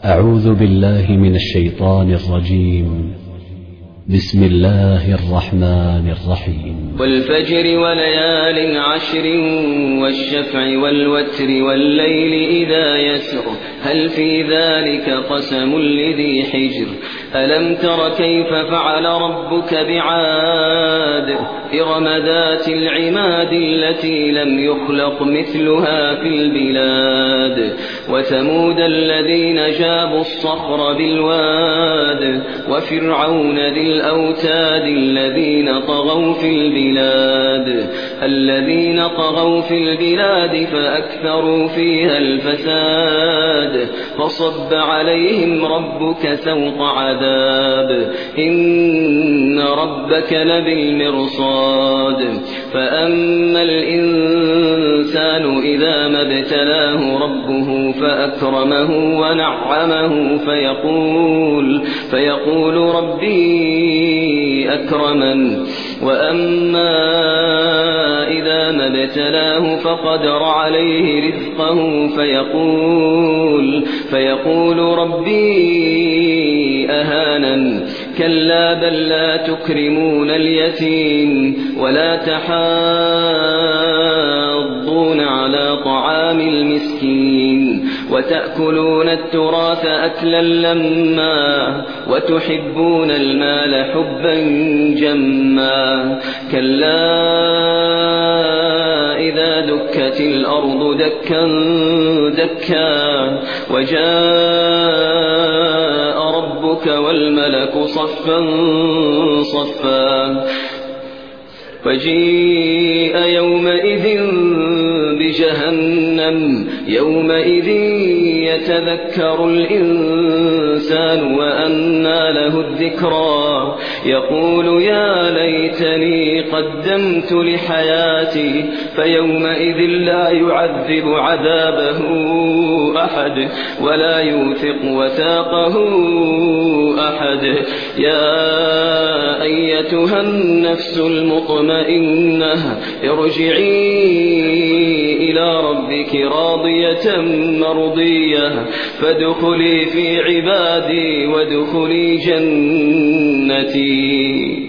أعوذ بالله من الشيطان الرجيم. بسم الله الرحمن الرحيم. والفجر وليال عشر والشفع والوتر والليل إذا يسر هل في ذلك قسم لذي حجر ألم تر كيف فعل ربك بعاد إرم ذات العماد التي لم يخلق مثلها في البلاد وثمود الذين جابوا الصخر بالواد وفرعون ذي الأوتاد الذين طغوا في البلاد فأكثروا فيها الفساد فصب عليهم ربك سوط عذاب إن ربك لبالمرصاد فأما الإنسان إذا ما ابتلاه ربه فأكرمه ونعمه فيقول ربي أكرمن وأما إذا ما ابتلاه فقدر عليه رزقه فيقول ربي أهانن كلا بل لا تكرمون اليتيم ولا تحاضون على طعام المسكين وتأكلون التراث أكلا لما وتحبون المال حبا جما كلا إذا دكت الأرض دكا دكا وجاء ربك والملك صفا صفا وجيء يومئذ بجهنم يومئذ يتذكر الإنسان وأنى له الذكرى يقول يا ليتني قدمت لحياتي فيومئذ لا يعذب عذابه أحد ولا يوثق وثاقه أحد يا أيتها النفس المطمئنة ارجعي إلى ربك راضية مرضية فادخلي في عبادي وادخلي جنتي.